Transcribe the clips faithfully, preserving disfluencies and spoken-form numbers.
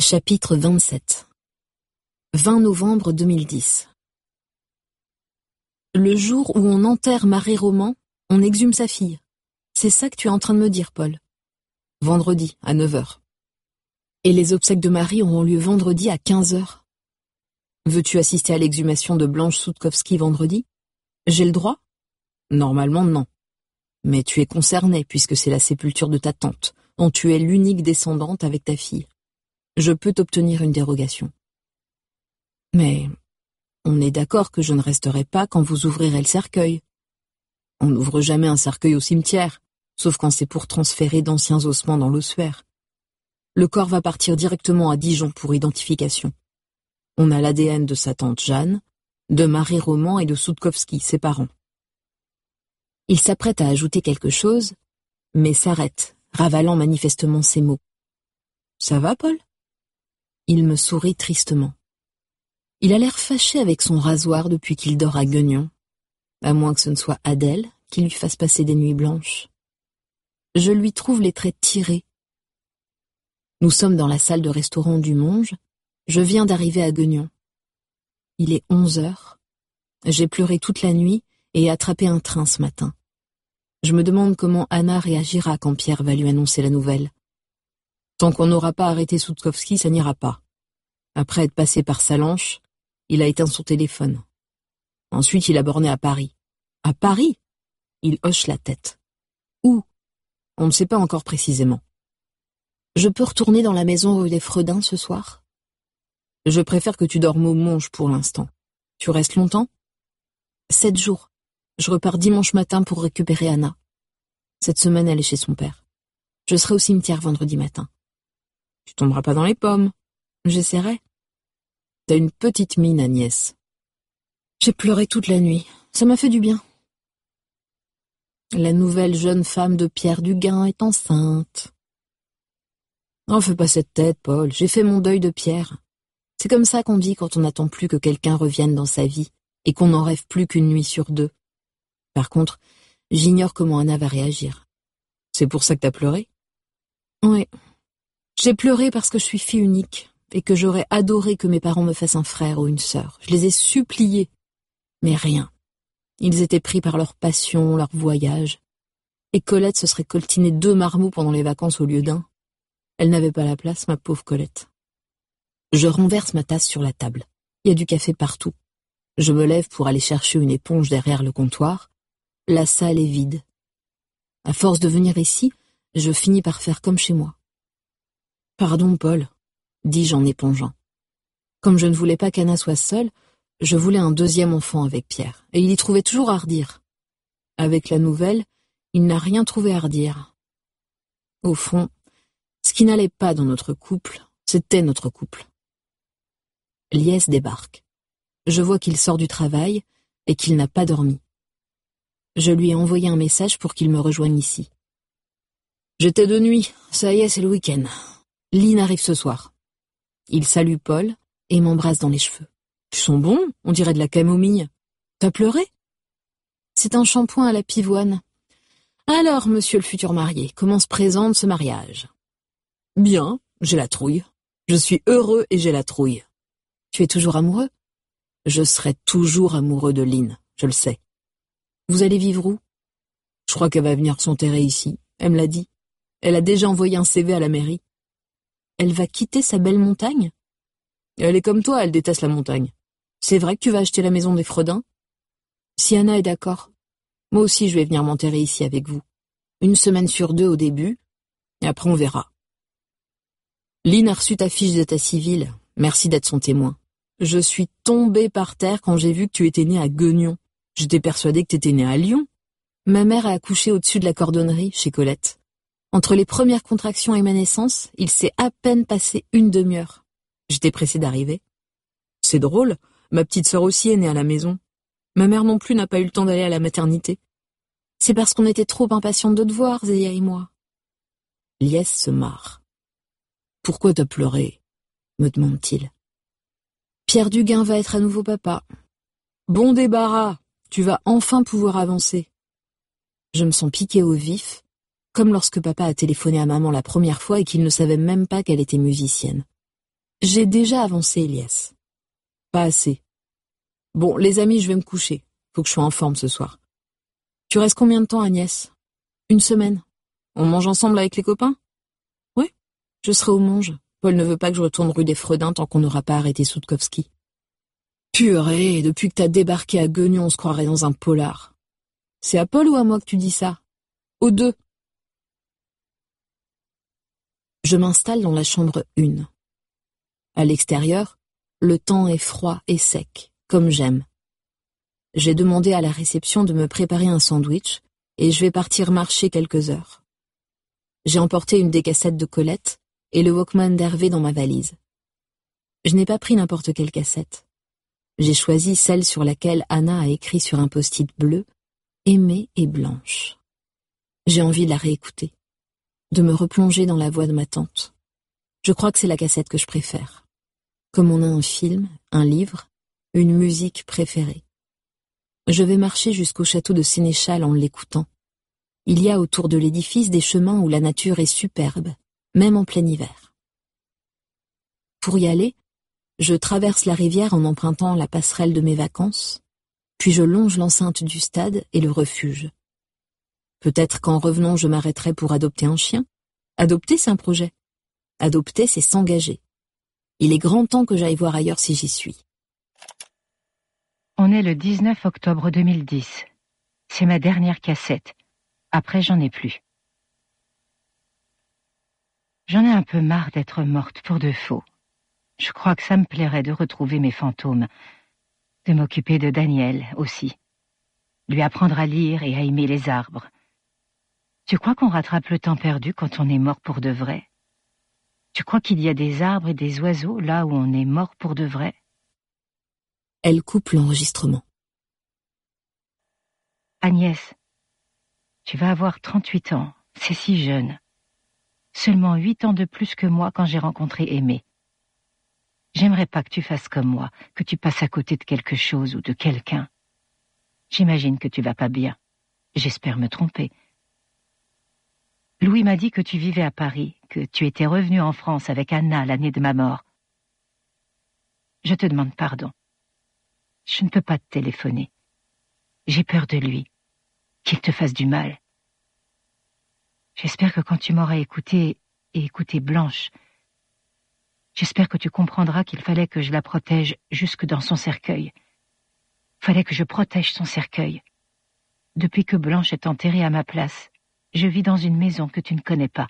Chapitre vingt-sept. vingt novembre deux mille dix. Le jour où on enterre Marie Roman, on exhume sa fille. C'est ça que tu es en train de me dire, Paul. Vendredi, à neuf heures. Et les obsèques de Marie auront lieu vendredi à quinze heures. Veux-tu assister à l'exhumation de Blanche Soutkowski vendredi? J'ai le droit? Normalement, non. Mais tu es concerné puisque c'est la sépulture de ta tante, dont tu es l'unique descendante avec ta fille. Je peux t'obtenir une dérogation. Mais on est d'accord que je ne resterai pas quand vous ouvrirez le cercueil. On n'ouvre jamais un cercueil au cimetière, sauf quand c'est pour transférer d'anciens ossements dans l'ossuaire. Le corps va partir directement à Dijon pour identification. On a l'A D N de sa tante Jeanne, de Marie Roman et de Soutkowski, ses parents. Il s'apprête à ajouter quelque chose, mais s'arrête, ravalant manifestement ses mots. « Ça va, Paul ?» Il me sourit tristement. Il a l'air fâché avec son rasoir depuis qu'il dort à Guignon, à moins que ce ne soit Adèle qui lui fasse passer des nuits blanches. Je lui trouve les traits tirés. Nous sommes dans la salle de restaurant du Monge. Je viens d'arriver à Guignon. Il est onze heures. J'ai pleuré toute la nuit et attrapé un train ce matin. Je me demande comment Anna réagira quand Pierre va lui annoncer la nouvelle. Tant qu'on n'aura pas arrêté Soutkowski, ça n'ira pas. Après être passé par Salanches, il a éteint son téléphone. Ensuite, il a borné à Paris. À Paris? Il hoche la tête. Où? On ne sait pas encore précisément. Je peux retourner dans la maison rue des Fredins ce soir? Je préfère que tu dormes au Monge pour l'instant. Tu restes longtemps? Sept jours. Je repars dimanche matin pour récupérer Anna. Cette semaine, elle est chez son père. Je serai au cimetière vendredi matin. Tu tomberas pas dans les pommes. J'essaierai. T'as une petite mine, Agnès. J'ai pleuré toute la nuit. Ça m'a fait du bien. La nouvelle jeune femme de Pierre Duguin est enceinte. Oh, fais pas cette tête, Paul. J'ai fait mon deuil de Pierre. C'est comme ça qu'on dit quand on n'attend plus que quelqu'un revienne dans sa vie et qu'on n'en rêve plus qu'une nuit sur deux. Par contre, j'ignore comment Anna va réagir. C'est pour ça que t'as pleuré? Oui. J'ai pleuré parce que je suis fille unique et que j'aurais adoré que mes parents me fassent un frère ou une sœur. Je les ai suppliés, mais rien. Ils étaient pris par leur passion, leur voyage. Et Colette se serait coltinée deux marmots pendant les vacances au lieu d'un. Elle n'avait pas la place, ma pauvre Colette. Je renverse ma tasse sur la table. Il y a du café partout. Je me lève pour aller chercher une éponge derrière le comptoir. La salle est vide. À force de venir ici, je finis par faire comme chez moi. « Pardon, Paul », dis-je en épongeant. Comme je ne voulais pas qu'Anna soit seule, je voulais un deuxième enfant avec Pierre, et il y trouvait toujours à redire. Avec la nouvelle, il n'a rien trouvé à redire. Au fond, ce qui n'allait pas dans notre couple, c'était notre couple. Liès débarque. Je vois qu'il sort du travail et qu'il n'a pas dormi. Je lui ai envoyé un message pour qu'il me rejoigne ici. J'étais de nuit, ça y est, c'est le week-end. Lynn arrive ce soir. Il salue Paul et m'embrasse dans les cheveux. Tu sens bon, on dirait de la camomille. T'as pleuré? C'est un shampoing à la pivoine. Alors, monsieur le futur marié, comment se présente ce mariage? Bien, j'ai la trouille. Je suis heureux et j'ai la trouille. Tu es toujours amoureux? Je serai toujours amoureux de Lynn, je le sais. Vous allez vivre où? Je crois qu'elle va venir s'enterrer ici, elle me l'a dit. Elle a déjà envoyé un C V à la mairie. Elle va quitter sa belle montagne? Elle est comme toi, elle déteste la montagne. C'est vrai que tu vas acheter la maison des Fredins? Si Anna est d'accord, moi aussi je vais venir m'enterrer ici avec vous. Une semaine sur deux au début, et après on verra. Lynn a reçu ta fiche d'état civil, merci d'être son témoin. Je suis tombée par terre quand j'ai vu que tu étais née à Guignon. J'étais persuadée que tu étais née à Lyon. Ma mère a accouché au-dessus de la cordonnerie, chez Colette. Entre les premières contractions et ma naissance, il s'est à peine passé une demi-heure. J'étais pressée d'arriver. C'est drôle, ma petite sœur aussi est née à la maison. Ma mère non plus n'a pas eu le temps d'aller à la maternité. C'est parce qu'on était trop impatientes de te voir, Zélia et moi. Liès se marre. Pourquoi t'as pleuré? Me demande-t-il. Pierre Duguin va être à nouveau papa. Bon débarras, tu vas enfin pouvoir avancer. Je me sens piquée au vif, comme lorsque papa a téléphoné à maman la première fois et qu'il ne savait même pas qu'elle était musicienne. J'ai déjà avancé, Elias. Pas assez. Bon, les amis, je vais me coucher. Faut que je sois en forme ce soir. Tu restes combien de temps, Agnès? Une semaine. On mange ensemble avec les copains? Oui, je serai au Monge. Paul ne veut pas que je retourne rue des Fredins tant qu'on n'aura pas arrêté Soudkovski. Purée, depuis que t'as débarqué à Guignon, on se croirait dans un polar. C'est à Paul ou à moi que tu dis ça? Aux deux. Je m'installe dans la chambre une. À l'extérieur, le temps est froid et sec, comme j'aime. J'ai demandé à la réception de me préparer un sandwich et je vais partir marcher quelques heures. J'ai emporté une des cassettes de Colette et le Walkman d'Hervé dans ma valise. Je n'ai pas pris n'importe quelle cassette. J'ai choisi celle sur laquelle Anna a écrit sur un post-it bleu « Aimée et blanche ». J'ai envie de la réécouter, de me replonger dans la voix de ma tante. Je crois que c'est la cassette que je préfère. Comme on a un film, un livre, une musique préférée. Je vais marcher jusqu'au château de Sénéchal en l'écoutant. Il y a autour de l'édifice des chemins où la nature est superbe, même en plein hiver. Pour y aller, je traverse la rivière en empruntant la passerelle de mes vacances, puis je longe l'enceinte du stade et le refuge. Peut-être qu'en revenant je m'arrêterai pour adopter un chien. Adopter, c'est un projet. Adopter, c'est s'engager. Il est grand temps que j'aille voir ailleurs si j'y suis. On est le dix-neuf octobre deux mille dix. C'est ma dernière cassette. Après, j'en ai plus. J'en ai un peu marre d'être morte pour de faux. Je crois que ça me plairait de retrouver mes fantômes, de m'occuper de Daniel aussi, lui apprendre à lire et à aimer les arbres. Tu crois qu'on rattrape le temps perdu quand on est mort pour de vrai? Tu crois qu'il y a des arbres et des oiseaux là où on est mort pour de vrai? Elle coupe l'enregistrement. Agnès, tu vas avoir trente-huit ans, c'est si jeune. Seulement huit ans de plus que moi quand j'ai rencontré Aimé. J'aimerais pas que tu fasses comme moi, que tu passes à côté de quelque chose ou de quelqu'un. J'imagine que tu vas pas bien. J'espère me tromper. Louis m'a dit que tu vivais à Paris, que tu étais revenu en France avec Anna l'année de ma mort. Je te demande pardon. Je ne peux pas te téléphoner. J'ai peur de lui, qu'il te fasse du mal. J'espère que quand tu m'auras écouté et écouté Blanche, j'espère que tu comprendras qu'il fallait que je la protège jusque dans son cercueil. Fallait que je protège son cercueil. Depuis que Blanche est enterrée à ma place, je vis dans une maison que tu ne connais pas.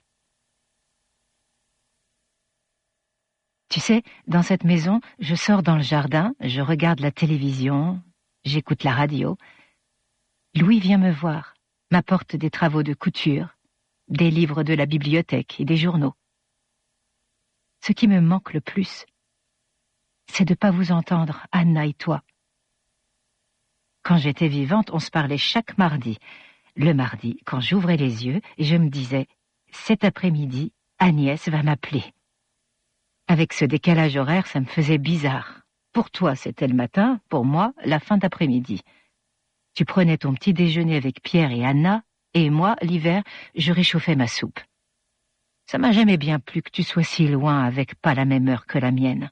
Tu sais, dans cette maison, je sors dans le jardin, je regarde la télévision, j'écoute la radio. Louis vient me voir, m'apporte des travaux de couture, des livres de la bibliothèque et des journaux. Ce qui me manque le plus, c'est de ne pas vous entendre, Anna et toi. Quand j'étais vivante, on se parlait chaque mardi. Le mardi, quand j'ouvrais les yeux, je me disais « Cet après-midi, Agnès va m'appeler ». Avec ce décalage horaire, ça me faisait bizarre. Pour toi, c'était le matin, pour moi, la fin d'après-midi. Tu prenais ton petit déjeuner avec Pierre et Anna, et moi, l'hiver, je réchauffais ma soupe. Ça m'a jamais bien plu que tu sois si loin avec pas la même heure que la mienne.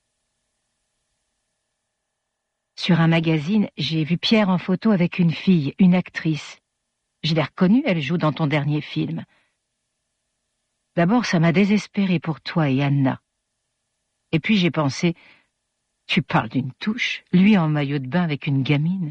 Sur un magazine, j'ai vu Pierre en photo avec une fille, une actrice. Je l'ai reconnue, elle joue dans ton dernier film. D'abord, ça m'a désespérée pour toi et Anna. Et puis j'ai pensé, tu parles d'une touche, lui en maillot de bain avec une gamine.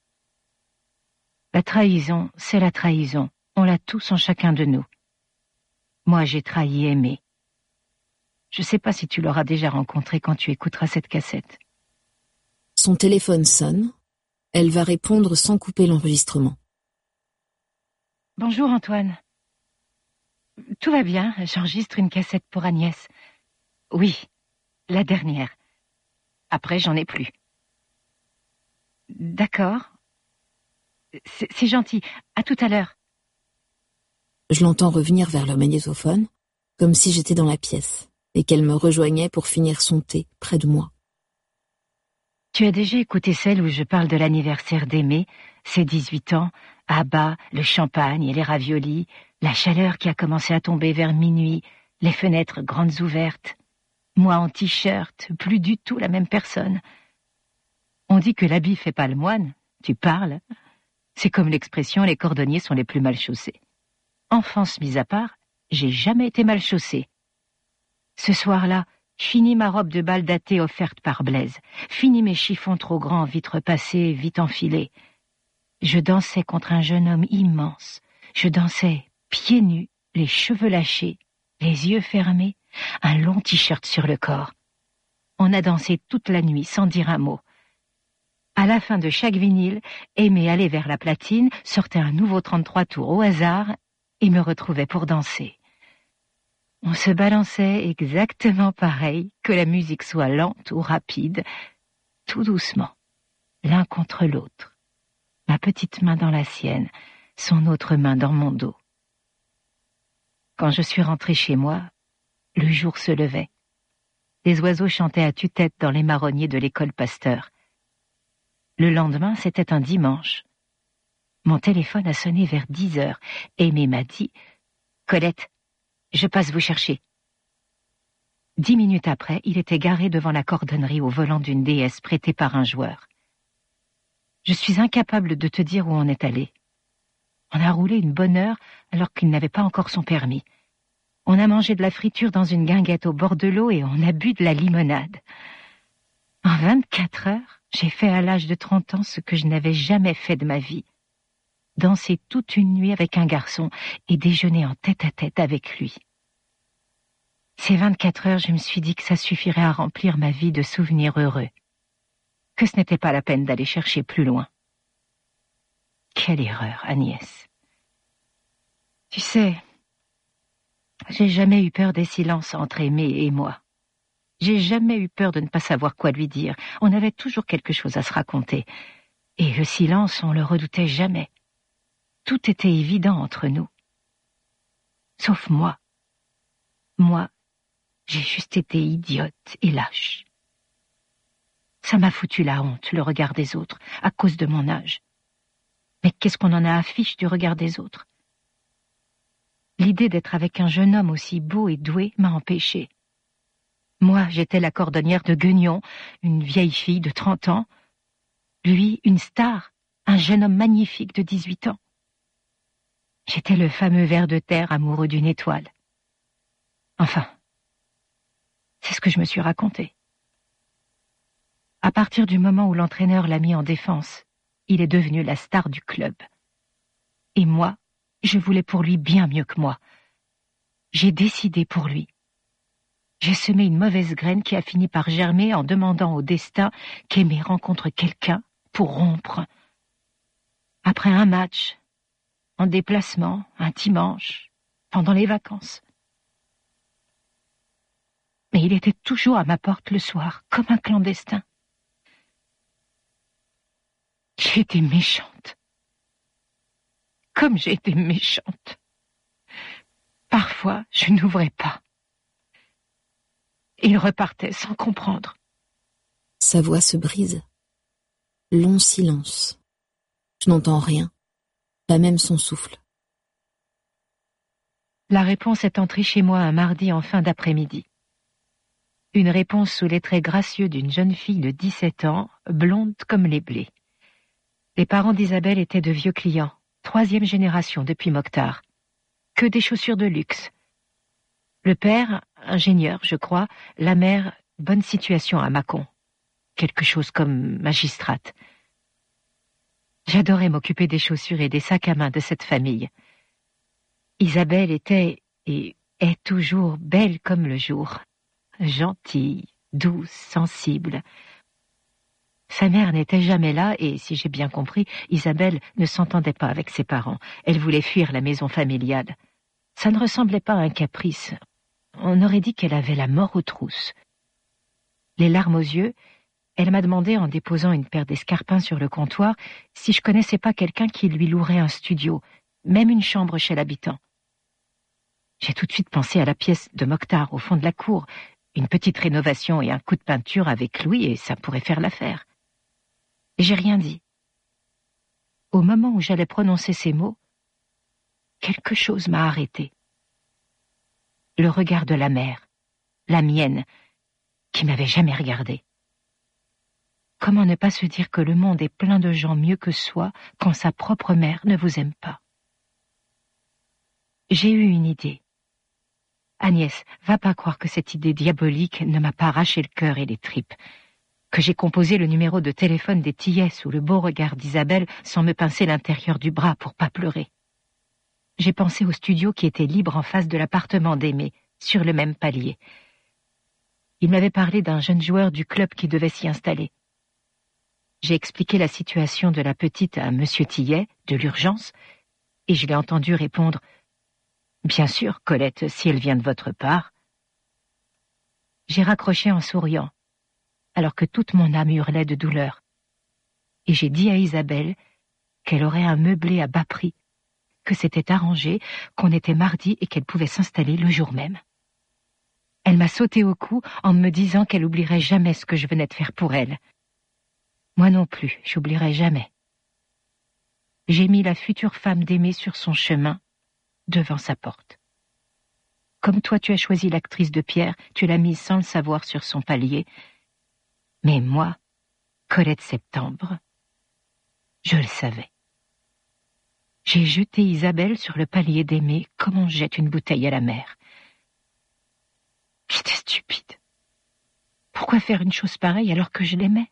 La trahison, c'est la trahison. On l'a tous en chacun de nous. Moi, j'ai trahi Aimé. Je sais pas si tu l'auras déjà rencontré quand tu écouteras cette cassette. Son téléphone sonne. Elle va répondre sans couper l'enregistrement. Bonjour Antoine. Tout va bien, j'enregistre une cassette pour Agnès. Oui, la dernière. Après, j'en ai plus. D'accord. C'est gentil. À tout à l'heure. Je l'entends revenir vers le magnétophone, comme si j'étais dans la pièce, et qu'elle me rejoignait pour finir son thé près de moi. Tu as déjà écouté celle où je parle de l'anniversaire d'Aimé, ses dix-huit ans, à bas, le champagne et les raviolis, la chaleur qui a commencé à tomber vers minuit, les fenêtres grandes ouvertes. Moi en t-shirt, plus du tout la même personne. On dit que l'habit fait pas le moine. Tu parles. C'est comme l'expression « les cordonniers sont les plus mal chaussés ». Enfance mise à part, j'ai jamais été mal chaussée. Ce soir-là, fini ma robe de bal datée offerte par Blaise, fini mes chiffons trop grands, vite repassés, vite enfilés. Je dansais contre un jeune homme immense. Je dansais pieds nus, les cheveux lâchés, les yeux fermés, un long t-shirt sur le corps. On a dansé toute la nuit sans dire un mot. À la fin de chaque vinyle, Aimé allait vers la platine, sortait un nouveau trente-trois tours au hasard et me retrouvait pour danser. On se balançait exactement pareil, que la musique soit lente ou rapide, tout doucement, l'un contre l'autre. Ma petite main dans la sienne, son autre main dans mon dos. Quand je suis rentrée chez moi, le jour se levait. Les oiseaux chantaient à tue-tête dans les marronniers de l'école Pasteur. Le lendemain, c'était un dimanche. Mon téléphone a sonné vers dix heures. Aimé m'a dit « Colette, je passe vous chercher. » Dix minutes après, il était garé devant la cordonnerie au volant d'une D S prêtée par un joueur. Je suis incapable de te dire où on est allé. On a roulé une bonne heure alors qu'il n'avait pas encore son permis. On a mangé de la friture dans une guinguette au bord de l'eau et on a bu de la limonade. En vingt-quatre heures, j'ai fait à l'âge de trente ans ce que je n'avais jamais fait de ma vie. Danser toute une nuit avec un garçon et déjeuner en tête-à-tête avec lui. Ces vingt-quatre heures, je me suis dit que ça suffirait à remplir ma vie de souvenirs heureux. Que ce n'était pas la peine d'aller chercher plus loin. Quelle erreur, Agnès. Tu sais, j'ai jamais eu peur des silences entre Aimé et moi. J'ai jamais eu peur de ne pas savoir quoi lui dire. On avait toujours quelque chose à se raconter. Et le silence, on le redoutait jamais. Tout était évident entre nous. Sauf moi. Moi, j'ai juste été idiote et lâche. Ça m'a foutu la honte, le regard des autres, à cause de mon âge. Mais qu'est-ce qu'on en a à fiche du regard des autres? L'idée d'être avec un jeune homme aussi beau et doué m'a empêchée. Moi, j'étais la cordonnière de Guignon, une vieille fille de trente ans. Lui, une star, un jeune homme magnifique de dix-huit ans. J'étais le fameux ver de terre amoureux d'une étoile. Enfin, c'est ce que je me suis raconté. À partir du moment où l'entraîneur l'a mis en défense, il est devenu la star du club. Et moi, je voulais pour lui bien mieux que moi. J'ai décidé pour lui. J'ai semé une mauvaise graine qui a fini par germer en demandant au destin qu'Aimé rencontre quelqu'un pour rompre. Après un match, en déplacement, un dimanche, pendant les vacances. Mais il était toujours à ma porte le soir, comme un clandestin. J'ai été méchante. Comme j'ai été méchante. Parfois, je n'ouvrais pas. Il repartait sans comprendre. Sa voix se brise. Long silence. Je n'entends rien. Pas même son souffle. La réponse est entrée chez moi un mardi en fin d'après-midi. Une réponse sous les traits gracieux d'une jeune fille de dix-sept ans, blonde comme les blés. Les parents d'Isabelle étaient de vieux clients, troisième génération depuis Mokhtar. Que des chaussures de luxe. Le père, ingénieur, je crois, la mère, bonne situation à Mâcon. Quelque chose comme magistrate. J'adorais m'occuper des chaussures et des sacs à main de cette famille. Isabelle était, et est toujours belle comme le jour. Gentille, douce, sensible. Sa mère n'était jamais là et, si j'ai bien compris, Isabelle ne s'entendait pas avec ses parents. Elle voulait fuir la maison familiale. Ça ne ressemblait pas à un caprice. On aurait dit qu'elle avait la mort aux trousses. Les larmes aux yeux, elle m'a demandé, en déposant une paire d'escarpins sur le comptoir, si je connaissais pas quelqu'un qui lui louerait un studio, même une chambre chez l'habitant. J'ai tout de suite pensé à la pièce de Mokhtar au fond de la cour. Une petite rénovation et un coup de peinture avec Louis et ça pourrait faire l'affaire. Et j'ai rien dit. Au moment où j'allais prononcer ces mots, quelque chose m'a arrêté. Le regard de la mère, la mienne, qui m'avait jamais regardée. Comment ne pas se dire que le monde est plein de gens mieux que soi quand sa propre mère ne vous aime pas? J'ai eu une idée. Agnès, va pas croire que cette idée diabolique ne m'a pas arraché le cœur et les tripes, que j'ai composé le numéro de téléphone des Tillets sous le beau regard d'Isabelle sans me pincer l'intérieur du bras pour pas pleurer. J'ai pensé au studio qui était libre en face de l'appartement d'Aimé, sur le même palier. Il m'avait parlé d'un jeune joueur du club qui devait s'y installer. J'ai expliqué la situation de la petite à Monsieur Tillet, de l'urgence, et je l'ai entendu répondre « Bien sûr, Colette, si elle vient de votre part. » J'ai raccroché en souriant, alors que toute mon âme hurlait de douleur. Et j'ai dit à Isabelle qu'elle aurait un meublé à bas prix, que c'était arrangé, qu'on était mardi et qu'elle pouvait s'installer le jour même. Elle m'a sauté au cou en me disant qu'elle oublierait jamais ce que je venais de faire pour elle. Moi non plus, j'oublierai jamais. J'ai mis la future femme d'Aimé sur son chemin, devant sa porte. Comme toi tu as choisi l'actrice de Pierre, tu l'as mise sans le savoir sur son palier. Mais moi, Colette Septembre, je le savais. J'ai jeté Isabelle sur le palier d'Aimé comme on jette une bouteille à la mer. J'étais stupide. Pourquoi faire une chose pareille alors que je l'aimais?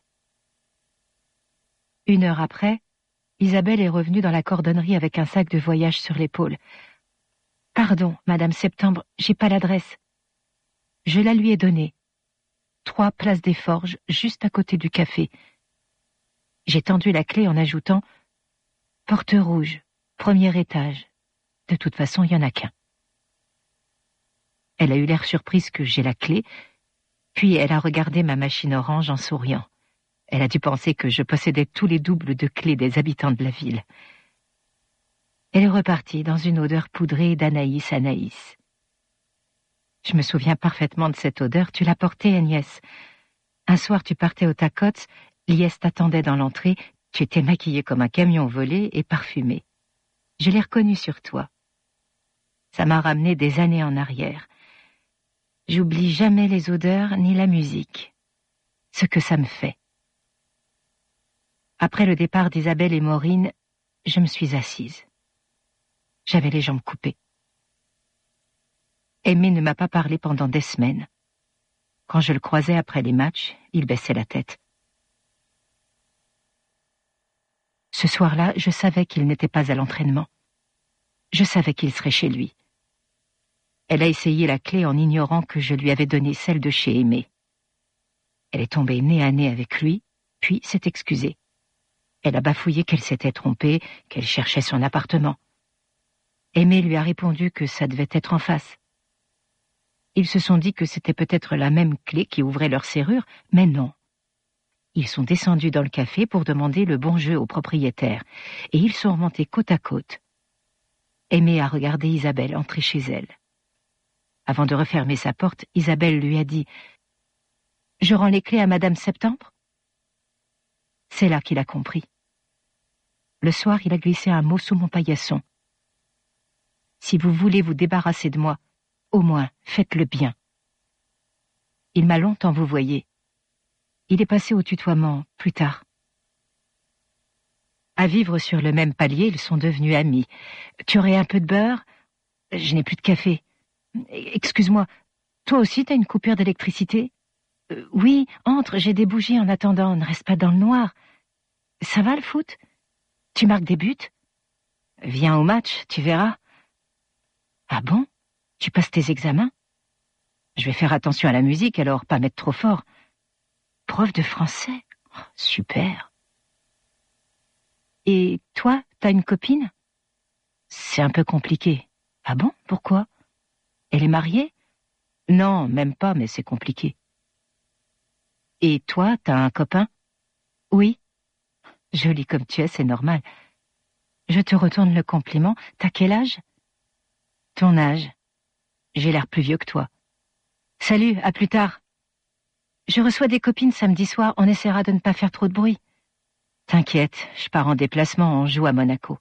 Une heure après, Isabelle est revenue dans la cordonnerie avec un sac de voyage sur l'épaule. « Pardon, Madame Septembre, j'ai pas l'adresse. » Je la lui ai donnée. Trois places des Forges, juste à côté du café. J'ai tendu la clé en ajoutant « Porte rouge, premier étage. De toute façon, il y en a qu'un. » Elle a eu l'air surprise que j'ai la clé, puis elle a regardé ma machine orange en souriant. Elle a dû penser que je possédais tous les doubles de clés des habitants de la ville. Elle est repartie dans une odeur poudrée d'Anaïs Anaïs. Je me souviens parfaitement de cette odeur, tu l'as portée, Agnès. Un soir, tu partais au Tacots, Liès t'attendait dans l'entrée, tu étais maquillée comme un camion volé et parfumée. Je l'ai reconnue sur toi. Ça m'a ramené des années en arrière. J'oublie jamais les odeurs ni la musique. Ce que ça me fait. Après le départ d'Isabelle et Maureen, je me suis assise. J'avais les jambes coupées. Aimé ne m'a pas parlé pendant des semaines. Quand je le croisais après les matchs, il baissait la tête. Ce soir-là, je savais qu'il n'était pas à l'entraînement. Je savais qu'il serait chez lui. Elle a essayé la clé en ignorant que je lui avais donné celle de chez Aimé. Elle est tombée nez à nez avec lui, puis s'est excusée. Elle a bafouillé qu'elle s'était trompée, qu'elle cherchait son appartement. Aimé lui a répondu que ça devait être en face. Ils se sont dit que c'était peut-être la même clé qui ouvrait leur serrure, mais non. Ils sont descendus dans le café pour demander le bon jeu au propriétaire, et ils sont remontés côte à côte. Aimé a regardé Isabelle entrer chez elle. Avant de refermer sa porte, Isabelle lui a dit « Je rends les clés à Madame Septembre ?» C'est là qu'il a compris. Le soir, il a glissé un mot sous mon paillasson. « Si vous voulez vous débarrasser de moi, au moins, faites-le bien. » Il m'a longtemps vouvoyé. Il est passé au tutoiement plus tard. À vivre sur le même palier, ils sont devenus amis. « Tu aurais un peu de beurre ? Je n'ai plus de café. Excuse-moi, toi aussi t'as une coupure d'électricité ? euh, Oui, entre, j'ai des bougies en attendant, ne reste pas dans le noir. Ça va le foot ? Tu marques des buts ? Viens au match, tu verras. Ah bon ? Tu passes tes examens ? Je vais faire attention à la musique, alors pas mettre trop fort. Prof de français ? Oh, super. Et toi, t'as une copine ? C'est un peu compliqué. Ah bon ? Pourquoi ? Elle est mariée ? Non, même pas, mais c'est compliqué. Et toi, t'as un copain ? Oui. Jolie comme tu es, c'est normal. Je te retourne le compliment. T'as quel âge ? Ton âge. J'ai l'air plus vieux que toi. Salut, à plus tard. Je reçois des copines samedi soir, on essaiera de ne pas faire trop de bruit. T'inquiète, je pars en déplacement, on joue à Monaco.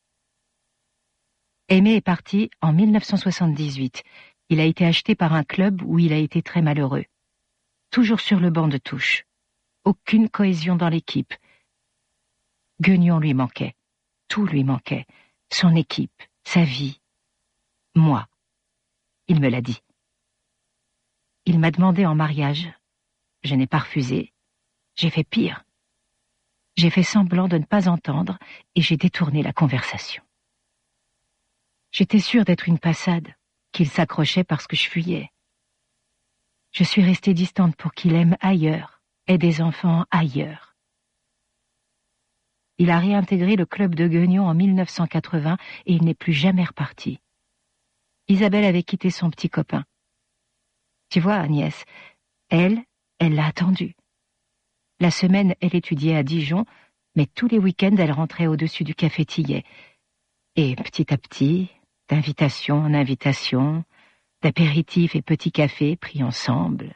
Aimé est parti en mille neuf cent soixante-dix-huit. Il a été acheté par un club où il a été très malheureux. toujours sur le banc de touche. Aucune cohésion dans l'équipe. Guignon lui manquait. Tout lui manquait. Son équipe, sa vie. Moi. Il me l'a dit. Il m'a demandé en mariage. Je n'ai pas refusé. J'ai fait pire. J'ai fait semblant de ne pas entendre et j'ai détourné la conversation. J'étais sûre d'être une passade, qu'il s'accrochait parce que je fuyais. Je suis restée distante pour qu'il aime ailleurs, ait des enfants ailleurs. Il a réintégré le club de Guignon en mille neuf cent quatre-vingts et il n'est plus jamais reparti. Isabelle avait quitté son petit copain. Tu vois, Agnès, elle, elle l'a attendu. La semaine, elle étudiait à Dijon, mais tous les week-ends, elle rentrait au-dessus du café Tillet. Et petit à petit, d'invitation en invitation, d'apéritifs et petits cafés pris ensemble.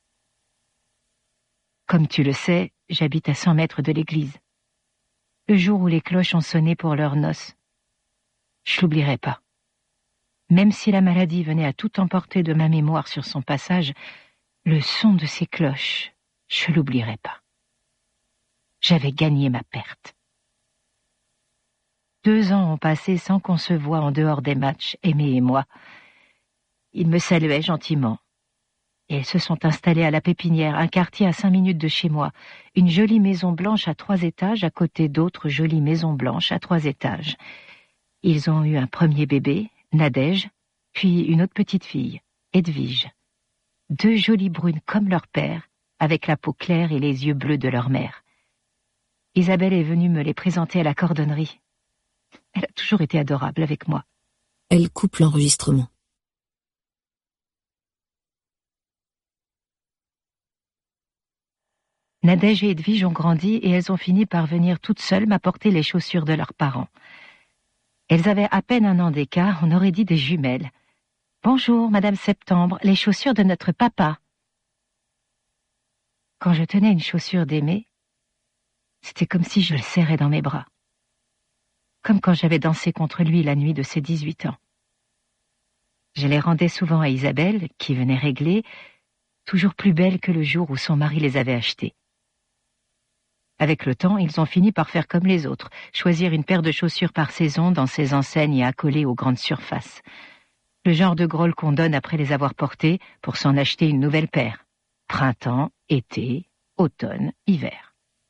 Comme tu le sais, j'habite à cent mètres de l'église. Le jour où les cloches ont sonné pour leurs noces, je l'oublierai pas. Même si la maladie venait à tout emporter de ma mémoire sur son passage, le son de ces cloches, je l'oublierai pas. J'avais gagné ma perte. Deux ans ont passé sans qu'on se voie en dehors des matchs, Aimé et moi. Ils me saluaient gentiment. Et elles se sont installées à la Pépinière, un quartier à cinq minutes de chez moi, une jolie maison blanche à trois étages à côté d'autres jolies maisons blanches à trois étages. Ils ont eu un premier bébé, Nadège, puis une autre petite fille, Edwige. Deux jolies brunes comme leur père, avec la peau claire et les yeux bleus de leur mère. Isabelle est venue me les présenter à la cordonnerie. Elle a toujours été adorable avec moi. Elle coupe l'enregistrement. Nadège et Edwige ont grandi et elles ont fini par venir toutes seules m'apporter les chaussures de leurs parents. Elles avaient à peine un an d'écart, on aurait dit des jumelles. « Bonjour, Madame Septembre, les chaussures de notre papa. » Quand je tenais une chaussure d'Aimé, c'était comme si je le serrais dans mes bras. Comme quand j'avais dansé contre lui la nuit de ses dix-huit ans. Je les rendais souvent à Isabelle, qui venait régler, toujours plus belles que le jour où son mari les avait achetées. Avec le temps, ils ont fini par faire comme les autres, choisir une paire de chaussures par saison dans ces enseignes accolées aux grandes surfaces. Le genre de grolle qu'on donne après les avoir portées pour s'en acheter une nouvelle paire. Printemps, été, automne, hiver.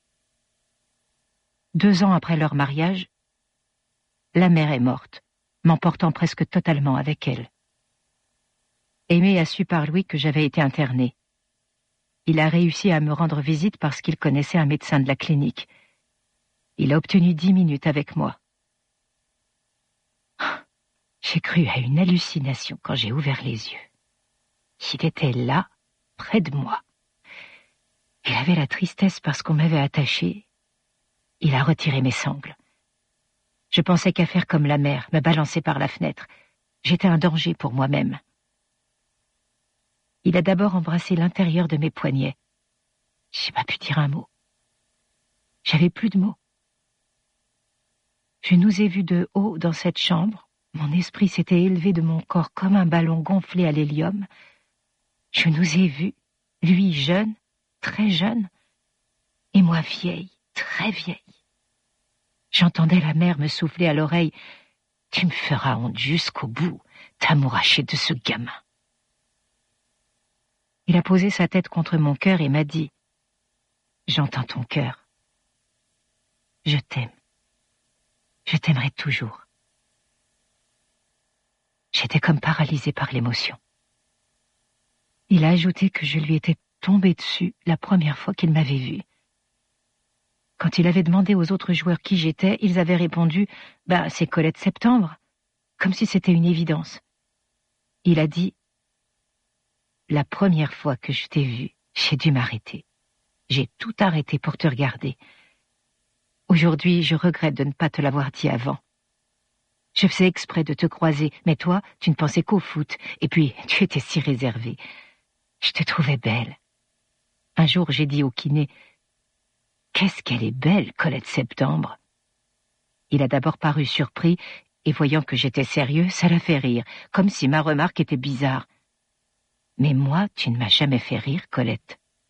Deux ans après leur mariage, la mère est morte, m'emportant presque totalement avec elle. Aimé a su par Louis que j'avais été internée. Il a réussi à me rendre visite parce qu'il connaissait un médecin de la clinique. Il a obtenu dix minutes avec moi. J'ai cru à une hallucination quand j'ai ouvert les yeux. Il était là, près de moi. Il avait la tristesse parce qu'on m'avait attachée. Il a retiré mes sangles. Je pensais qu'à faire comme la mère, me balancer par la fenêtre. J'étais un danger pour moi-même. Il a d'abord embrassé l'intérieur de mes poignets. J'ai pas pu dire un mot. J'avais plus de mots. Je nous ai vus de haut dans cette chambre. Mon esprit s'était élevé de mon corps comme un ballon gonflé à l'hélium. Je nous ai vus, lui jeune, très jeune, et moi vieille, très vieille. J'entendais la mère me souffler à l'oreille. « Tu me feras honte jusqu'au bout, t'amouracher de ce gamin. » Il a posé sa tête contre mon cœur et m'a dit « J'entends ton cœur. Je t'aime. Je t'aimerai toujours. » J'étais comme paralysée par l'émotion. Il a ajouté que je lui étais tombée dessus la première fois qu'il m'avait vue. Quand il avait demandé aux autres joueurs qui j'étais, ils avaient répondu « Ben, c'est Colette Septembre », comme si c'était une évidence. Il a dit « La première fois que je t'ai vue, j'ai dû m'arrêter. J'ai tout arrêté pour te regarder. Aujourd'hui, je regrette de ne pas te l'avoir dit avant. Je faisais exprès de te croiser, mais toi, tu ne pensais qu'au foot, et puis tu étais si réservée. Je te trouvais belle. Un jour, j'ai dit au kiné « Qu'est-ce qu'elle est belle, Colette Septembre !» Il a d'abord paru surpris, et voyant que j'étais sérieux, ça l'a fait rire, comme si ma remarque était bizarre. « Mais moi, tu ne m'as jamais fait rire, Colette.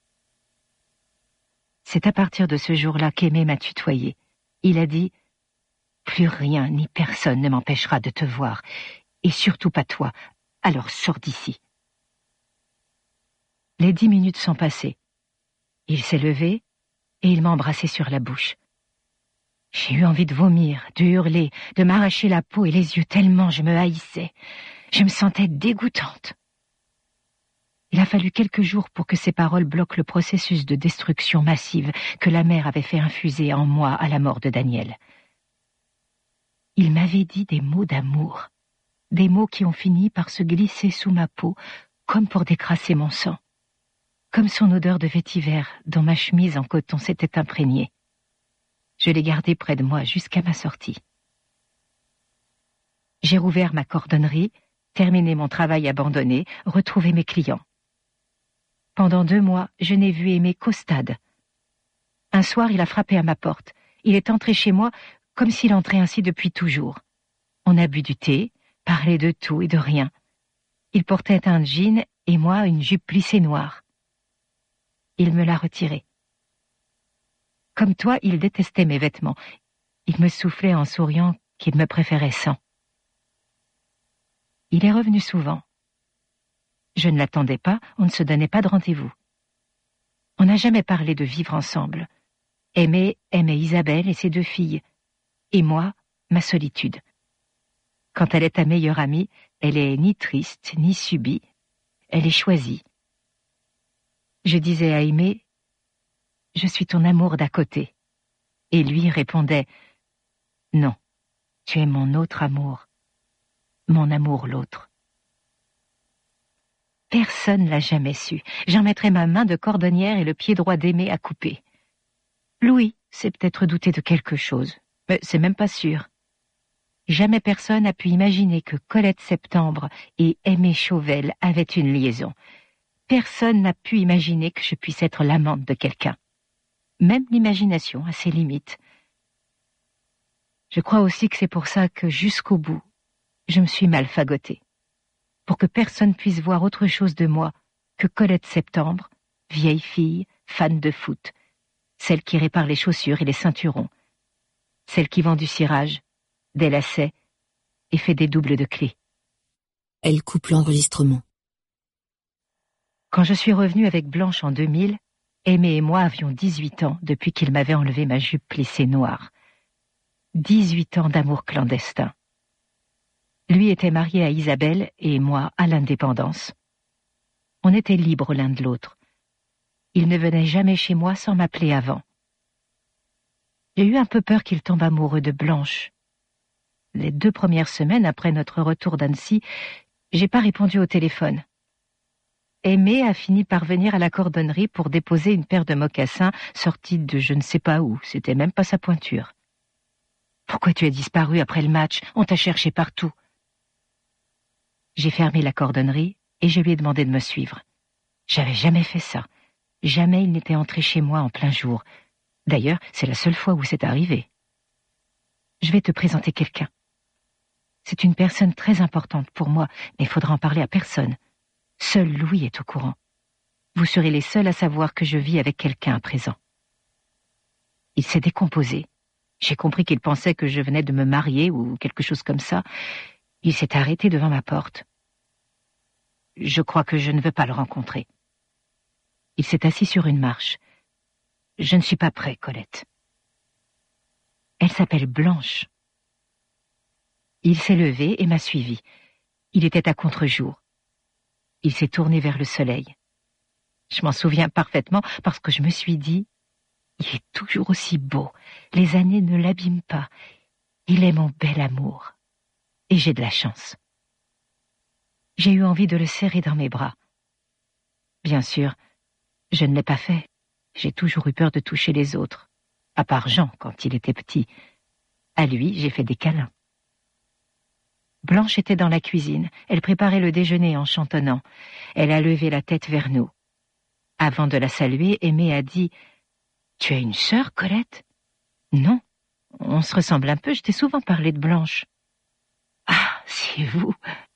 C'est à partir de ce jour-là qu'Aimé m'a tutoyé. Il a dit « Plus rien ni personne ne m'empêchera de te voir, et surtout pas toi, alors sors d'ici. » Les dix minutes sont passées. Il s'est levé et il m'a embrassé sur la bouche. J'ai eu envie de vomir, de hurler, de m'arracher la peau et les yeux tellement je me haïssais. Je me sentais dégoûtante. Il a fallu quelques jours pour que ces paroles bloquent le processus de destruction massive que la mère avait fait infuser en moi à la mort de Daniel. Il m'avait dit des mots d'amour, des mots qui ont fini par se glisser sous ma peau comme pour décrasser mon sang, comme son odeur de vétiver dont ma chemise en coton s'était imprégnée. Je l'ai gardé près de moi jusqu'à ma sortie. J'ai rouvert ma cordonnerie, terminé mon travail abandonné, retrouvé mes clients. Pendant deux mois, je n'ai vu Aimé qu'au stade. Un soir, il a frappé à ma porte. Il est entré chez moi comme s'il entrait ainsi depuis toujours. On a bu du thé, parlé de tout et de rien. Il portait un jean et moi une jupe plissée noire. Il me l'a retirée. Comme toi, il détestait mes vêtements. Il me soufflait en souriant qu'il me préférait sans. Il est revenu souvent. Je ne l'attendais pas, on ne se donnait pas de rendez-vous. On n'a jamais parlé de vivre ensemble. Aimé aimait Isabelle et ses deux filles, et moi, ma solitude. Quand elle est ta meilleure amie, elle est ni triste, ni subie, elle est choisie. Je disais à Aimé, « Je suis ton amour d'à côté », et lui répondait, « Non, tu es mon autre amour, mon amour l'autre. » Personne l'a jamais su. J'en mettrai ma main de cordonnière et le pied droit d'Aimé à couper. Louis s'est peut-être douté de quelque chose, mais c'est même pas sûr. Jamais personne n'a pu imaginer que Colette Septembre et Aimé Chauvel avaient une liaison. Personne n'a pu imaginer que je puisse être l'amante de quelqu'un. Même l'imagination a ses limites. Je crois aussi que c'est pour ça que jusqu'au bout, je me suis mal fagotée. Pour que personne puisse voir autre chose de moi que Colette Septembre, vieille fille, fan de foot, celle qui répare les chaussures et les ceinturons, celle qui vend du cirage, des lacets et fait des doubles de clés. Elle coupe l'enregistrement. Quand je suis revenue avec Blanche en deux mille, Aimé et moi avions dix-huit ans depuis qu'il m'avait enlevé ma jupe plissée noire. dix-huit ans d'amour clandestin. Lui était marié à Isabelle et moi à l'indépendance. On était libres l'un de l'autre. Il ne venait jamais chez moi sans m'appeler avant. J'ai eu un peu peur qu'il tombe amoureux de Blanche. Les deux premières semaines après notre retour d'Annecy, j'ai pas répondu au téléphone. Aimé a fini par venir à la cordonnerie pour déposer une paire de mocassins sortis de je ne sais pas où, c'était même pas sa pointure. « Pourquoi tu as disparu après le match? On t'a cherché partout. » J'ai fermé la cordonnerie et je lui ai demandé de me suivre. J'avais jamais fait ça. Jamais il n'était entré chez moi en plein jour. D'ailleurs, c'est la seule fois où c'est arrivé. Je vais te présenter quelqu'un. C'est une personne très importante pour moi, mais il faudra en parler à personne. Seul Louis est au courant. Vous serez les seuls à savoir que je vis avec quelqu'un à présent. Il s'est décomposé. J'ai compris qu'il pensait que je venais de me marier ou quelque chose comme ça. Il s'est arrêté devant ma porte. Je crois que je ne veux pas le rencontrer. Il s'est assis sur une marche. Je ne suis pas prêt, Colette. Elle s'appelle Blanche. Il s'est levé et m'a suivi. Il était à contre-jour. Il s'est tourné vers le soleil. Je m'en souviens parfaitement parce que je me suis dit, il est toujours aussi beau, les années ne l'abîment pas. Il est mon bel amour. Et j'ai de la chance. J'ai eu envie de le serrer dans mes bras. Bien sûr, je ne l'ai pas fait. J'ai toujours eu peur de toucher les autres, à part Jean quand il était petit. À lui, j'ai fait des câlins. Blanche était dans la cuisine. Elle préparait le déjeuner en chantonnant. Elle a levé la tête vers nous. Avant de la saluer, Aimé a dit « Tu as une sœur, Colette ?»« Non, on se ressemble un peu, je t'ai souvent parlé de Blanche. »« Ah, c'est vous !»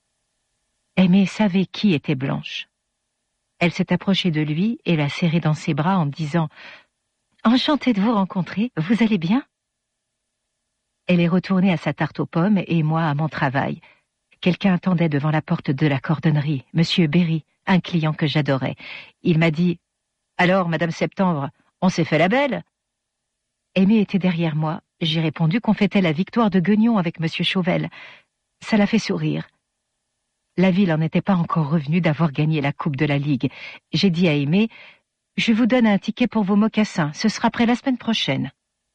Aimé savait qui était Blanche. Elle s'est approchée de lui et l'a serré dans ses bras en disant Enchantée de vous rencontrer, vous allez bien ?» Elle est retournée à sa tarte aux pommes et moi à mon travail. Quelqu'un attendait devant la porte de la cordonnerie, Monsieur Berry, un client que j'adorais. Il m'a dit « Alors, Madame Septembre, on s'est fait la belle ?» Aimée était derrière moi. J'ai répondu qu'on fêtait la victoire de Guignon avec Monsieur Chauvel. Ça l'a fait sourire. La ville n'en était pas encore revenue d'avoir gagné la Coupe de la Ligue. J'ai dit à Aimée « Je vous donne un ticket pour vos mocassins, ce sera prêt la semaine prochaine. »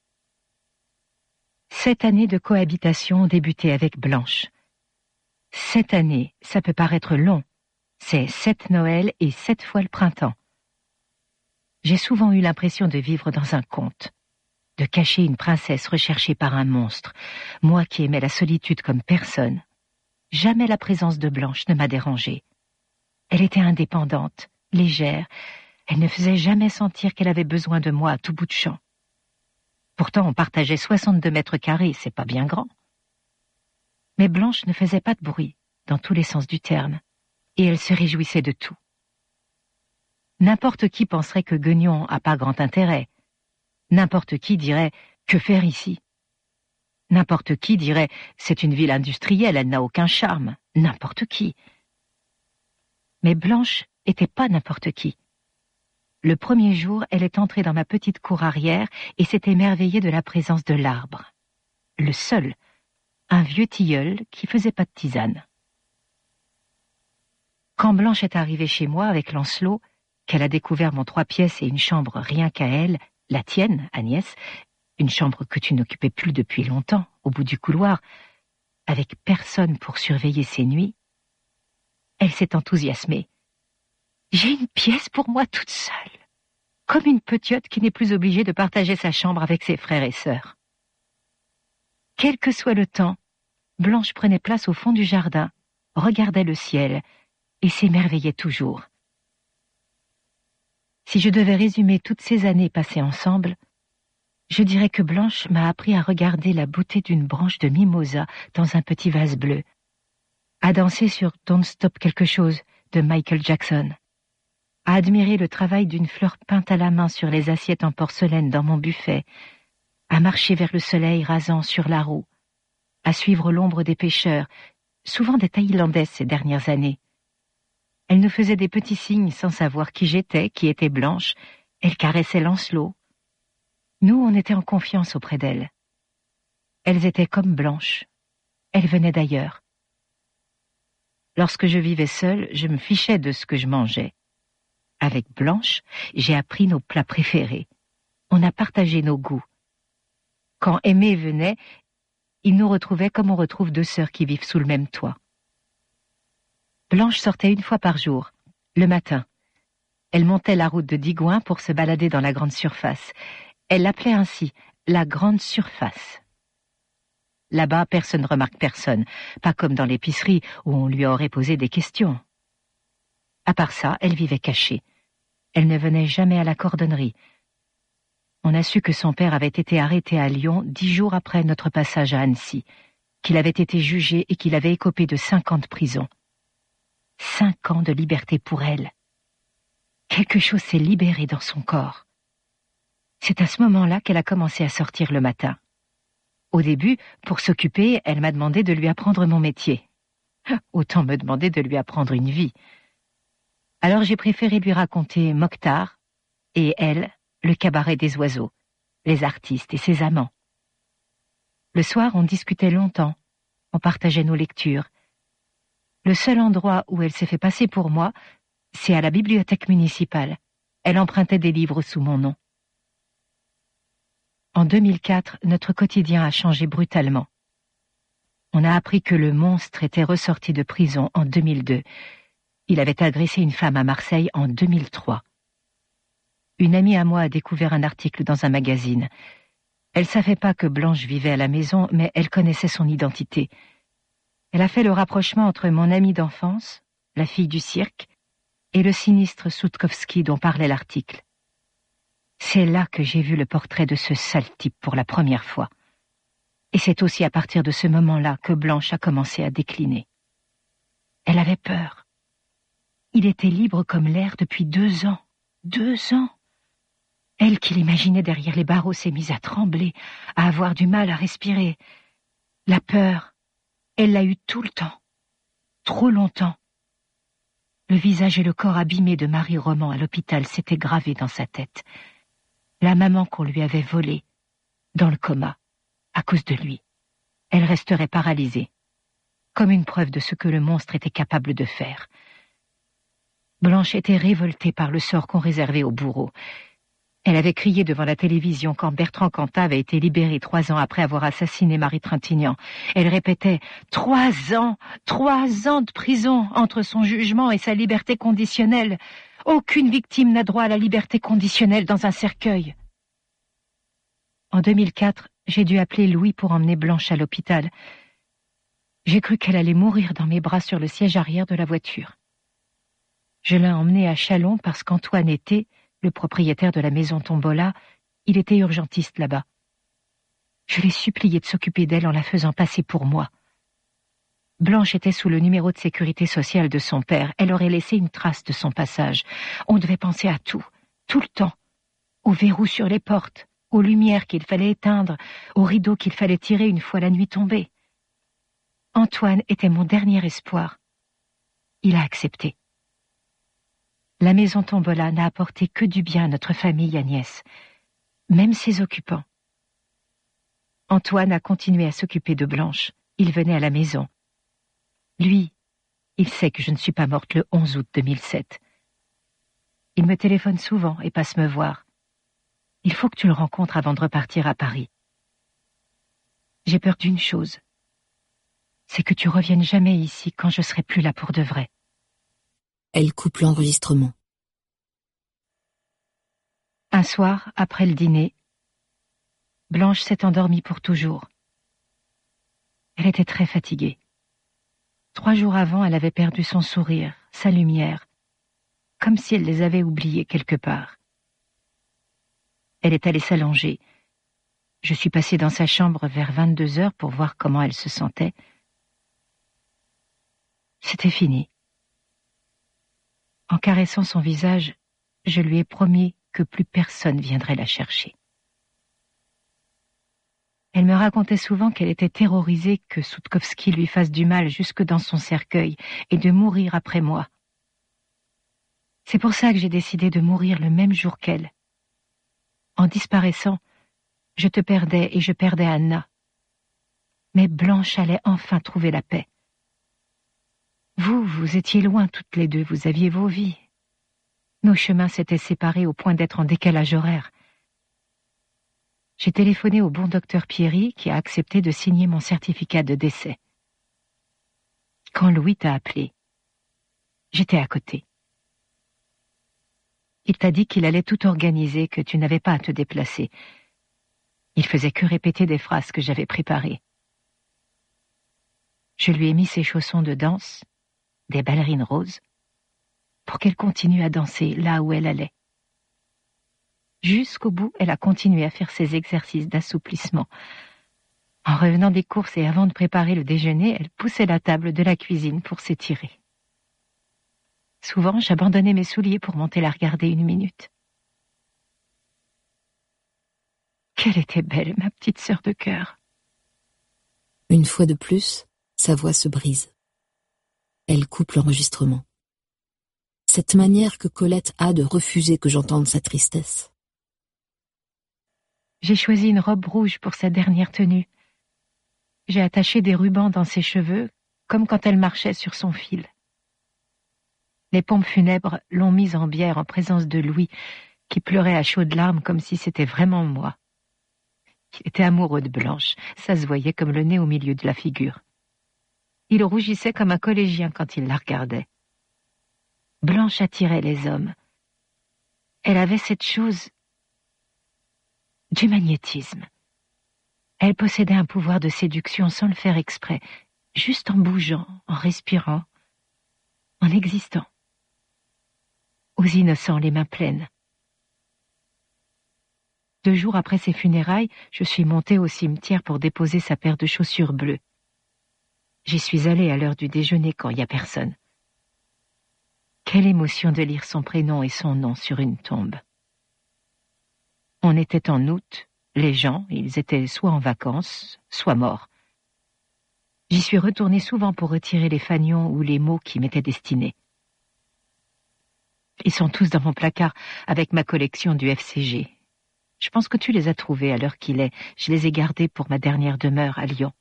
Sept années de cohabitation ont débuté avec Blanche. Sept années, ça peut paraître long. C'est sept Noëls et sept fois le printemps. J'ai souvent eu l'impression de vivre dans un conte, de cacher une princesse recherchée par un monstre, moi qui aimais la solitude comme personne. Jamais la présence de Blanche ne m'a dérangée. Elle était indépendante, légère, elle ne faisait jamais sentir qu'elle avait besoin de moi à tout bout de champ. Pourtant, on partageait soixante-deux mètres carrés, c'est pas bien grand. Mais Blanche ne faisait pas de bruit, dans tous les sens du terme, et elle se réjouissait de tout. N'importe qui penserait que Guignon a pas grand intérêt. N'importe qui dirait « Que faire ici ?» N'importe qui dirait « C'est une ville industrielle, elle n'a aucun charme. » N'importe qui. Mais Blanche était pas n'importe qui. Le premier jour, elle est entrée dans ma petite cour arrière et s'est émerveillée de la présence de l'arbre. Le seul, un vieux tilleul qui faisait pas de tisane. Quand Blanche est arrivée chez moi avec Lancelot, qu'elle a découvert mon trois pièces et une chambre rien qu'à elle, la tienne, Agnès, une chambre que tu n'occupais plus depuis longtemps, au bout du couloir, avec personne pour surveiller ses nuits, elle s'est enthousiasmée. J'ai une pièce pour moi toute seule, comme une petite qui n'est plus obligée de partager sa chambre avec ses frères et sœurs. Quel que soit le temps, Blanche prenait place au fond du jardin, regardait le ciel et s'émerveillait toujours. Si je devais résumer toutes ces années passées ensemble, je dirais que Blanche m'a appris à regarder la beauté d'une branche de mimosa dans un petit vase bleu, à danser sur Don't Stop quelque chose de Michael Jackson, à admirer le travail d'une fleur peinte à la main sur les assiettes en porcelaine dans mon buffet, à marcher vers le soleil rasant sur la roue, à suivre l'ombre des pêcheurs, souvent des Thaïlandaises ces dernières années. Elle nous faisait des petits signes sans savoir qui j'étais, qui était Blanche. Elle caressait Lancelot. Nous, on était en confiance auprès d'elles. Elles étaient comme Blanche. Elles venaient d'ailleurs. Lorsque je vivais seule, je me fichais de ce que je mangeais. Avec Blanche, j'ai appris nos plats préférés. On a partagé nos goûts. Quand Aimée venait, il nous retrouvait comme on retrouve deux sœurs qui vivent sous le même toit. Blanche sortait une fois par jour, le matin. Elle montait la route de Digoin pour se balader dans la grande surface. Elle l'appelait ainsi, la grande surface. Là-bas, personne ne remarque personne, pas comme dans l'épicerie où on lui aurait posé des questions. À part ça, elle vivait cachée. Elle ne venait jamais à la cordonnerie. On a su que son père avait été arrêté à Lyon dix jours après notre passage à Annecy, qu'il avait été jugé et qu'il avait écopé de cinq ans de prison. Cinq ans de liberté pour elle. Quelque chose s'est libéré dans son corps. C'est à ce moment-là qu'elle a commencé à sortir le matin. Au début, pour s'occuper, elle m'a demandé de lui apprendre mon métier. Autant me demander de lui apprendre une vie. Alors j'ai préféré lui raconter Mokhtar et elle, le cabaret des oiseaux, les artistes et ses amants. Le soir, on discutait longtemps, on partageait nos lectures. Le seul endroit où elle s'est fait passer pour moi, c'est à la bibliothèque municipale. Elle empruntait des livres sous mon nom. En deux mille quatre, notre quotidien a changé brutalement. On a appris que le monstre était ressorti de prison en deux mille deux. Il avait agressé une femme à Marseille en deux mille trois. Une amie à moi a découvert un article dans un magazine. Elle savait pas que Blanche vivait à la maison, mais elle connaissait son identité. Elle a fait le rapprochement entre mon amie d'enfance, la fille du cirque, et le sinistre Soutkowski dont parlait l'article. C'est là que j'ai vu le portrait de ce sale type pour la première fois. Et c'est aussi à partir de ce moment-là que Blanche a commencé à décliner. Elle avait peur. Il était libre comme l'air depuis deux ans. Deux ans. Elle qui l'imaginait derrière les barreaux s'est mise à trembler, à avoir du mal à respirer. La peur, elle l'a eue tout le temps, trop longtemps. Le visage et le corps abîmés de Marie Roman à l'hôpital s'étaient gravés dans sa tête. La maman qu'on lui avait volée, dans le coma, à cause de lui. Elle resterait paralysée, comme une preuve de ce que le monstre était capable de faire. Blanche était révoltée par le sort qu'on réservait aux bourreaux. Elle avait crié devant la télévision quand Bertrand Cantat avait été libéré trois ans après avoir assassiné Marie Trintignant. Elle répétait « Trois ans, trois ans de prison entre son jugement et sa liberté conditionnelle. Aucune victime n'a droit à la liberté conditionnelle dans un cercueil. » En deux mille quatre, j'ai dû appeler Louis pour emmener Blanche à l'hôpital. J'ai cru qu'elle allait mourir dans mes bras sur le siège arrière de la voiture. Je l'ai emmenée à Châlons parce qu'Antoine était, le propriétaire de la maison Tombola, il était urgentiste là-bas. Je l'ai supplié de s'occuper d'elle en la faisant passer pour moi. Blanche était sous le numéro de sécurité sociale de son père. Elle aurait laissé une trace de son passage. On devait penser à tout, tout le temps. Aux verrous sur les portes, aux lumières qu'il fallait éteindre, aux rideaux qu'il fallait tirer une fois la nuit tombée. Antoine était mon dernier espoir. Il a accepté. La maison Tombola n'a apporté que du bien à notre famille Agnès, même ses occupants. Antoine a continué à s'occuper de Blanche. Il venait à la maison. Lui, il sait que je ne suis pas morte le onze août deux mille sept. Il me téléphone souvent et passe me voir. Il faut que tu le rencontres avant de repartir à Paris. J'ai peur d'une chose. C'est que tu reviennes jamais ici quand je serai plus là pour de vrai. Elle coupe l'enregistrement. Un soir, après le dîner, Blanche s'est endormie pour toujours. Elle était très fatiguée. Trois jours avant, elle avait perdu son sourire, sa lumière, comme si elle les avait oubliés quelque part. Elle est allée s'allonger. Je suis passée dans sa chambre vers vingt-deux heures pour voir comment elle se sentait. C'était fini. En caressant son visage, je lui ai promis que plus personne viendrait la chercher. Elle me racontait souvent qu'elle était terrorisée que Soutkovski lui fasse du mal jusque dans son cercueil et de mourir après moi. C'est pour ça que j'ai décidé de mourir le même jour qu'elle. En disparaissant, je te perdais et je perdais Anna. Mais Blanche allait enfin trouver la paix. Vous, vous étiez loin toutes les deux, vous aviez vos vies. Nos chemins s'étaient séparés au point d'être en décalage horaire. J'ai téléphoné au bon docteur Pierry qui a accepté de signer mon certificat de décès. Quand Louis t'a appelé, j'étais à côté. Il t'a dit qu'il allait tout organiser, que tu n'avais pas à te déplacer. Il faisait que répéter des phrases que j'avais préparées. Je lui ai mis ses chaussons de danse, des ballerines roses, pour qu'elle continue à danser là où elle allait. Jusqu'au bout, elle a continué à faire ses exercices d'assouplissement. En revenant des courses et avant de préparer le déjeuner, elle poussait la table de la cuisine pour s'étirer. Souvent, j'abandonnais mes souliers pour monter la regarder une minute. Qu'elle était belle, ma petite sœur de cœur. Une fois de plus, sa voix se brise. Elle coupe l'enregistrement. Cette manière que Colette a de refuser que j'entende sa tristesse. J'ai choisi une robe rouge pour sa dernière tenue. J'ai attaché des rubans dans ses cheveux, comme quand elle marchait sur son fil. Les pompes funèbres l'ont mise en bière en présence de Louis, qui pleurait à chaudes larmes comme si c'était vraiment moi. Il était amoureux de Blanche, ça se voyait comme le nez au milieu de la figure. Il rougissait comme un collégien quand il la regardait. Blanche attirait les hommes. Elle avait cette chose du magnétisme. Elle possédait un pouvoir de séduction sans le faire exprès, juste en bougeant, en respirant, en existant. Aux innocents, les mains pleines. Deux jours après ses funérailles, je suis montée au cimetière pour déposer sa paire de chaussures bleues. J'y suis allée à l'heure du déjeuner quand il n'y a personne. Quelle émotion de lire son prénom et son nom sur une tombe. On était en août, les gens, ils étaient soit en vacances, soit morts. J'y suis retournée souvent pour retirer les fanions ou les mots qui m'étaient destinés. Ils sont tous dans mon placard avec ma collection du F C G. Je pense que tu les as trouvés à l'heure qu'il est. Je les ai gardés pour ma dernière demeure à Lyon.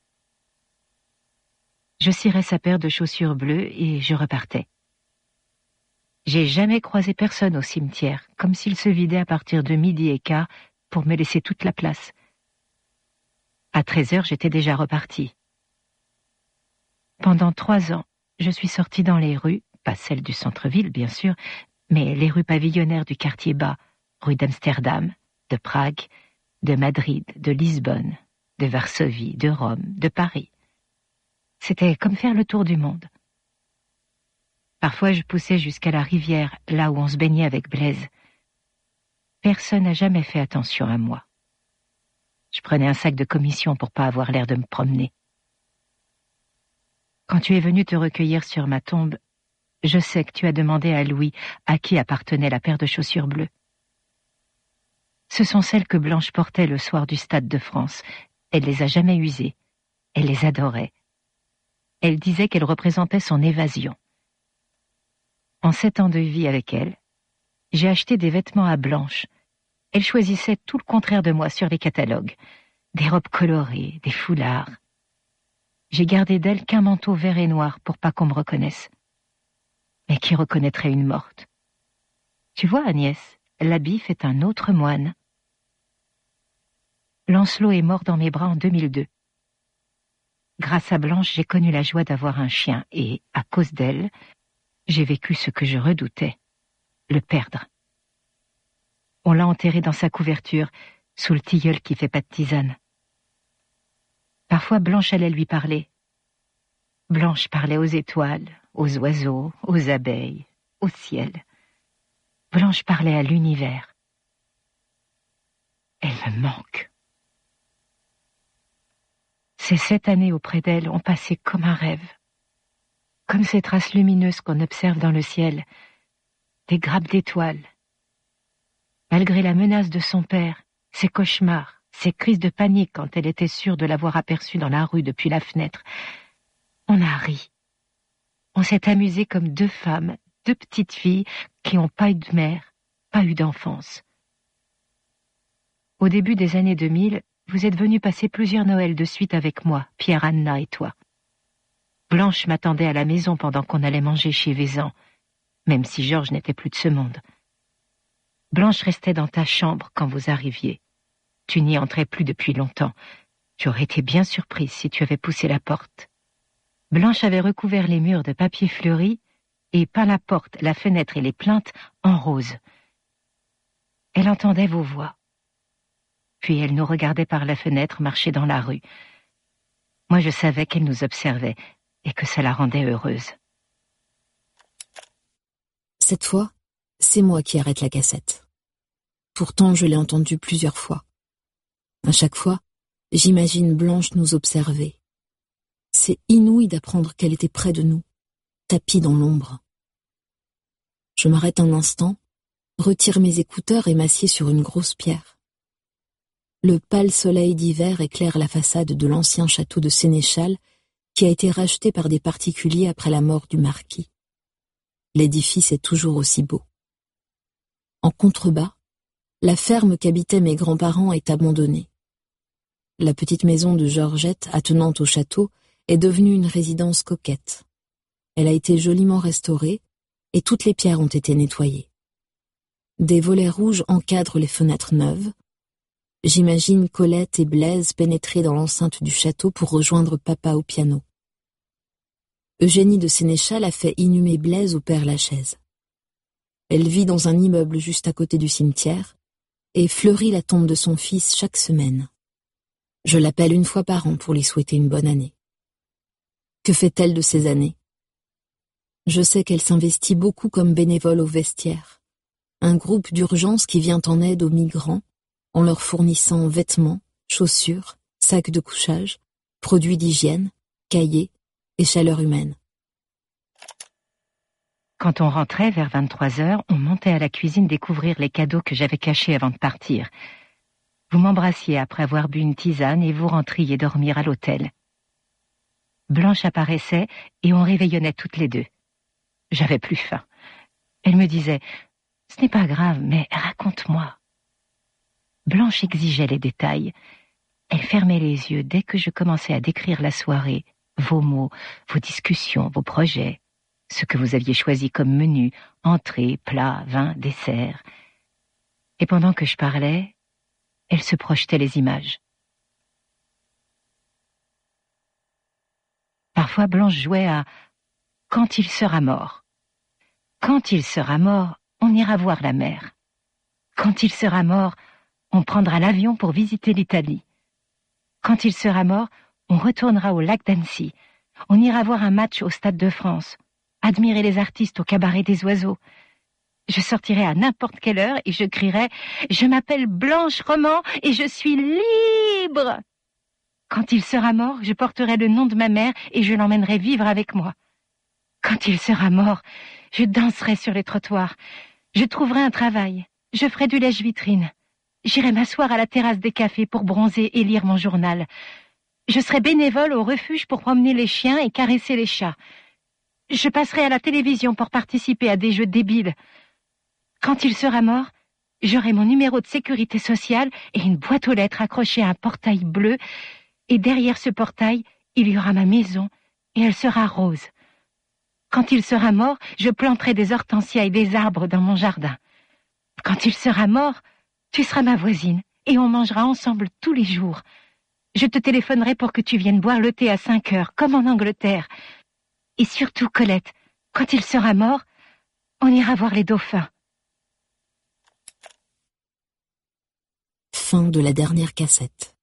Je cirais sa paire de chaussures bleues et je repartais. J'ai jamais croisé personne au cimetière, comme s'il se vidait à partir de midi et quart pour me laisser toute la place. À treize heures, j'étais déjà repartie. Pendant trois ans, je suis sortie dans les rues, pas celles du centre-ville, bien sûr, mais les rues pavillonnaires du quartier bas, rue d'Amsterdam, de Prague, de Madrid, de Lisbonne, de Varsovie, de Rome, de Paris. C'était comme faire le tour du monde. Parfois, je poussais jusqu'à la rivière, là où on se baignait avec Blaise. Personne n'a jamais fait attention à moi. Je prenais un sac de commission pour pas avoir l'air de me promener. Quand tu es venu te recueillir sur ma tombe, je sais que tu as demandé à Louis à qui appartenait la paire de chaussures bleues. Ce sont celles que Blanche portait le soir du Stade de France. Elle les a jamais usées. Elle les adorait. Elle disait qu'elles représentaient son évasion. En sept ans de vie avec elle, j'ai acheté des vêtements à Blanche. Elle choisissait tout le contraire de moi sur les catalogues. Des robes colorées, des foulards. J'ai gardé d'elle qu'un manteau vert et noir pour pas qu'on me reconnaisse. Mais qui reconnaîtrait une morte? Tu vois, Agnès, l'habit fait un autre moine. Lancelot est mort dans mes bras en deux mille deux. Grâce à Blanche, j'ai connu la joie d'avoir un chien et, à cause d'elle, j'ai vécu ce que je redoutais, le perdre. On l'a enterré dans sa couverture, sous le tilleul qui fait pas de tisane. Parfois, Blanche allait lui parler. Blanche parlait aux étoiles, aux oiseaux, aux abeilles, au ciel. Blanche parlait à l'univers. Elle me manque. Ces sept années auprès d'elle ont passé comme un rêve. Comme ces traces lumineuses qu'on observe dans le ciel, des grappes d'étoiles. Malgré la menace de son père, ses cauchemars, ses crises de panique quand elle était sûre de l'avoir aperçu dans la rue depuis la fenêtre, on a ri. On s'est amusé comme deux femmes, deux petites filles qui n'ont pas eu de mère, pas eu d'enfance. Au début des années deux mille, vous êtes venus passer plusieurs Noëls de suite avec moi, Pierre, Anna et toi. Blanche m'attendait à la maison pendant qu'on allait manger chez Vézan, même si Georges n'était plus de ce monde. Blanche restait dans ta chambre quand vous arriviez. Tu n'y entrais plus depuis longtemps. Tu aurais été bien surprise si tu avais poussé la porte. Blanche avait recouvert les murs de papier fleuri et peint la porte, la fenêtre et les plinthes en rose. Elle entendait vos voix. Puis elle nous regardait par la fenêtre marcher dans la rue. Moi, je savais qu'elle nous observait et que ça la rendait heureuse. Cette fois, c'est moi qui arrête la cassette. Pourtant, je l'ai entendue plusieurs fois. À chaque fois, j'imagine Blanche nous observer. C'est inouï d'apprendre qu'elle était près de nous, tapie dans l'ombre. Je m'arrête un instant, retire mes écouteurs et m'assieds sur une grosse pierre. Le pâle soleil d'hiver éclaire la façade de l'ancien château de Sénéchal qui a été racheté par des particuliers après la mort du marquis. L'édifice est toujours aussi beau. En contrebas, la ferme qu'habitaient mes grands-parents est abandonnée. La petite maison de Georgette, attenante au château, est devenue une résidence coquette. Elle a été joliment restaurée et toutes les pierres ont été nettoyées. Des volets rouges encadrent les fenêtres neuves. J'imagine Colette et Blaise pénétrer dans l'enceinte du château pour rejoindre papa au piano. Eugénie de Sénéchal a fait inhumer Blaise au Père-Lachaise. Elle vit dans un immeuble juste à côté du cimetière et fleurit la tombe de son fils chaque semaine. Je l'appelle une fois par an pour lui souhaiter une bonne année. Que fait-elle de ces années? Je sais qu'elle s'investit beaucoup comme bénévole au vestiaire, un groupe d'urgence qui vient en aide aux migrants en leur fournissant vêtements, chaussures, sacs de couchage, produits d'hygiène, cahiers et chaleur humaine. Quand on rentrait vers vingt-trois heures, on montait à la cuisine découvrir les cadeaux que j'avais cachés avant de partir. Vous m'embrassiez après avoir bu une tisane et vous rentriez dormir à l'hôtel. Blanche apparaissait et on réveillonnait toutes les deux. J'avais plus faim. Elle me disait « Ce n'est pas grave, mais raconte-moi ». Blanche exigeait les détails. Elle fermait les yeux dès que je commençais à décrire la soirée, vos mots, vos discussions, vos projets, ce que vous aviez choisi comme menu, entrée, plat, vin, dessert. Et pendant que je parlais, elle se projetait les images. Parfois, Blanche jouait à « Quand il sera mort ». Quand il sera mort, on ira voir la mer. Quand il sera mort, on prendra l'avion pour visiter l'Italie. Quand il sera mort, on retournera au lac d'Annecy. On ira voir un match au Stade de France, admirer les artistes au cabaret des oiseaux. Je sortirai à n'importe quelle heure et je crierai « Je m'appelle Blanche Roman et je suis libre !» Quand il sera mort, je porterai le nom de ma mère et je l'emmènerai vivre avec moi. Quand il sera mort, je danserai sur les trottoirs. Je trouverai un travail. Je ferai du lèche-vitrine. J'irai m'asseoir à la terrasse des cafés pour bronzer et lire mon journal. Je serai bénévole au refuge pour promener les chiens et caresser les chats. Je passerai à la télévision pour participer à des jeux débiles. Quand il sera mort, j'aurai mon numéro de sécurité sociale et une boîte aux lettres accrochée à un portail bleu. Et derrière ce portail, il y aura ma maison et elle sera rose. Quand il sera mort, je planterai des hortensias et des arbres dans mon jardin. Quand il sera mort, tu seras ma voisine et on mangera ensemble tous les jours. Je te téléphonerai pour que tu viennes boire le thé à cinq heures, comme en Angleterre. Et surtout, Colette, quand il sera mort, on ira voir les dauphins. Fin de la dernière cassette.